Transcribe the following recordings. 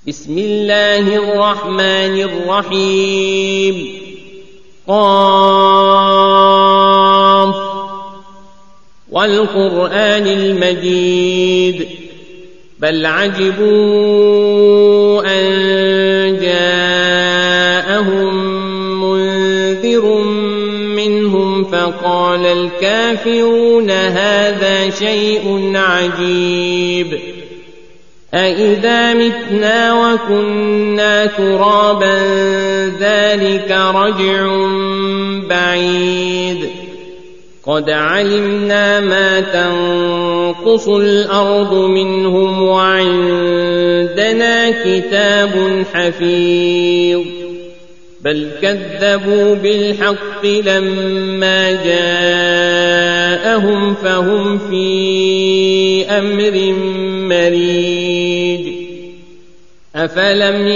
بسم الله الرحمن الرحيم قاف والقرآن المجيد بل عجبوا أن جاءهم منذر منهم فقال الكافرون هذا شيء عجيب أإذا متنا وكنا ترابا ذلك رجع بعيد قد علمنا ما تنقص الأرض منهم وعندنا كتاب حفيظ بل كذبوا بالحق لما جاءهم فهم في أمر مريج أفلم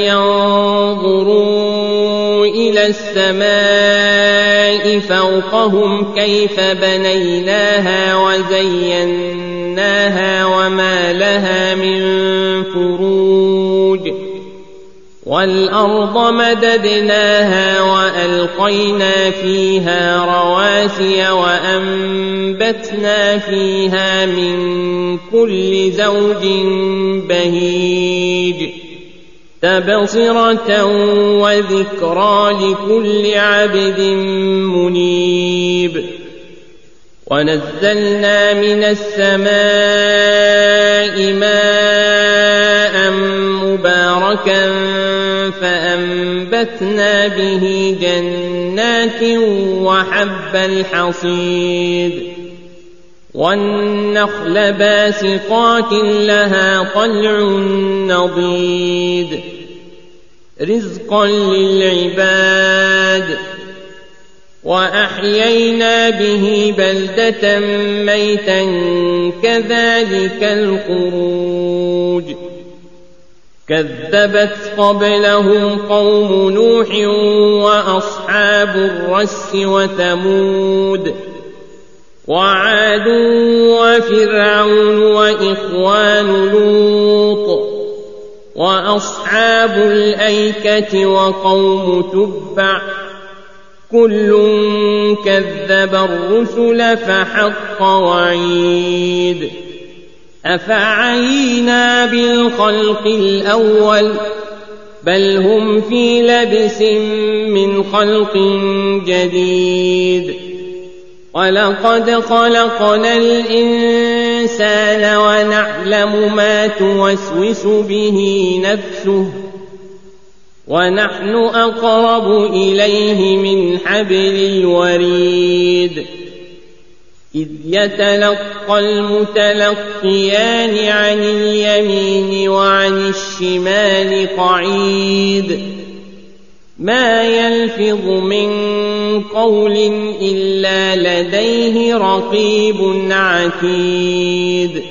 ينظروا إلى السماء فوقهم كيف بنيناها وزيناها وما لها من فروج والأرض مددناها وألقينا فيها رواسي وأنبتنا فيها من كل زوج بهيج تبصرة وذكرى لكل عبد منيب ونزلنا من السماء ماء مباركا فأنبتنا به جنات وحب الحصيد والنخل باسقات لها طلع نضيد رزقا للعباد وأحيينا به بلدة ميتا كذلك الخروج كذبت قبلهم قوم نوح وأصحاب الرس وثمود وعاد وفرعون وإخوان لوط وأصحاب الأيكة وقوم تبع كل كذب الرسل فحق وعيد أفعينا بالخلق الأول بل هم في لبس من خلق جديد ولقد خلقنا الإنسان ونعلم ما توسوس به نفسه ونحن أقرب إليه من حبل الوريد إذ يتلقى المتلقيان عن اليمين وعن الشمال قعيد ما يلفظ من قول إلا لديه رقيب عتيد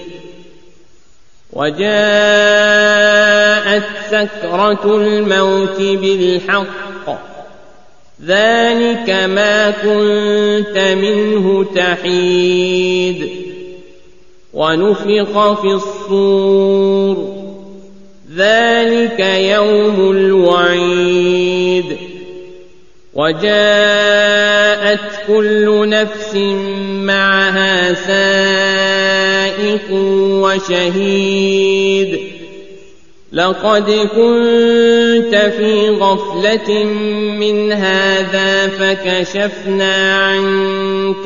وجاءت سكرة الموت بالحق ذلك ما كنت منه تحيد ونفخ في الصور ذلك يوم الوعيد وجاءت كل نفس معها سائق وشهيد لقد كنت في غفلة من هذا فكشفنا عنك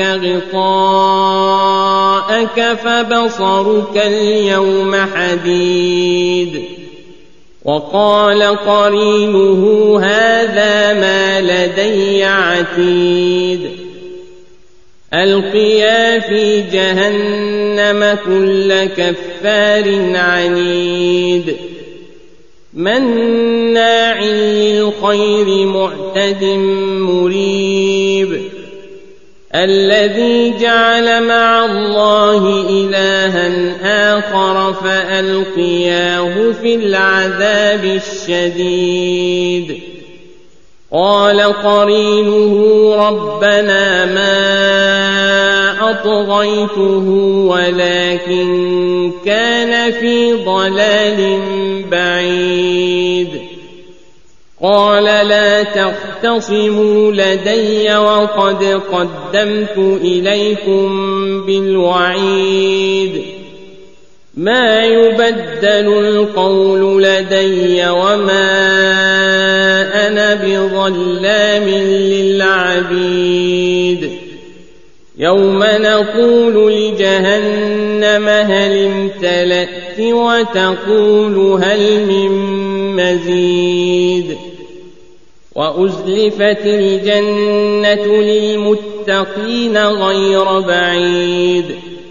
غطاءك فبصرك اليوم حديد وقال قرينه هذا ما لدي عتيد ألقيا في جهنم كل كفار عنيد مناع للخير معتد مريب الذي جعل مع الله إلها آخر فألقياه في العذاب الشديد قال قرينه ربنا ما أطغيته ولكن كان في ضلال بعيد قال لا تختصموا لدي وقد قدمت إليكم بالوعيد ما يبدل القول لدي وما أنا بظلام للعبيد يوم نقول لجهنم هل امتلأت وتقول هل من مزيد وأزلفت الجنة للمتقين غير بعيد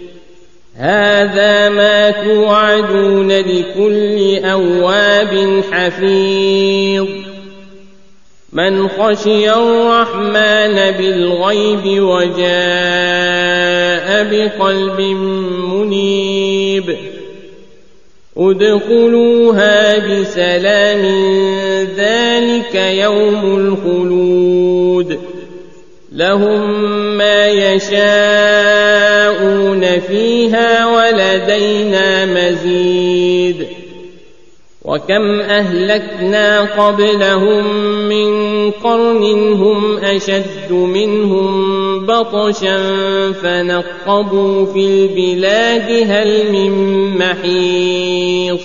هذا ما توعدون لكل أواب حفيظ من خشي الرحمن بالغيب وجاء بقلب منيب ادخلوها بسلام ذلك يوم الخلود لهم ما يشاءون فيها ولدينا مزيد وكم أهلكنا قبلهم من قرن هم أشد منهم بطشا فنقبوا في البلاد هل من محيص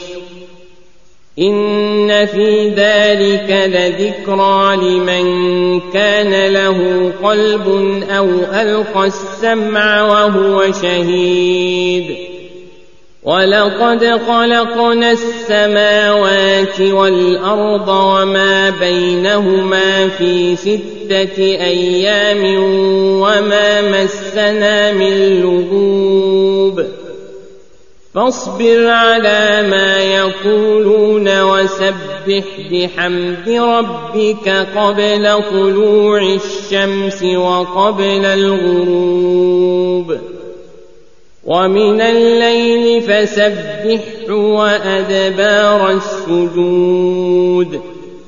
إن في ذلك لذكرى لمن كان له قلب أو ألقى السمع وهو شهيد ولقد خلقنا السماوات والأرض وما بينهما في 6 أيام وما مسنا من لغوب فاصبر على ما يقولون وسبح بحمد ربك قبل طلوع الشمس وقبل الغروب ومن الليل فسبحه وأدبار السجود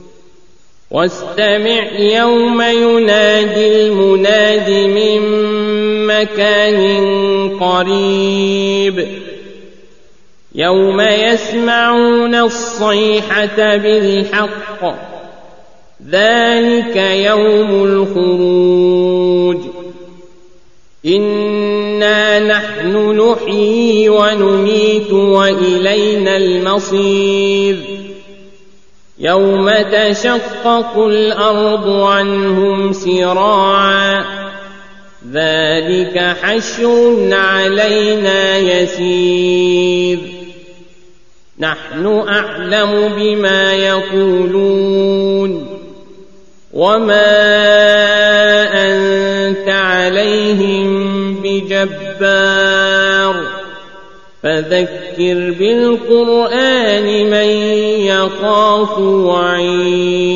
واستمع يوم ينادي المناد من مكان قريب يوم يسمعون الصيحة بالحق ذلك يوم الخروج إنا نحن نحيي ونميت وإلينا المصير يوم تشقق الأرض عنهم سراعا ذلك حشر علينا يسير نحن أعلم بما يقولون وما أنت عليهم بجبار فذكر بالقرآن من يخاف وعيد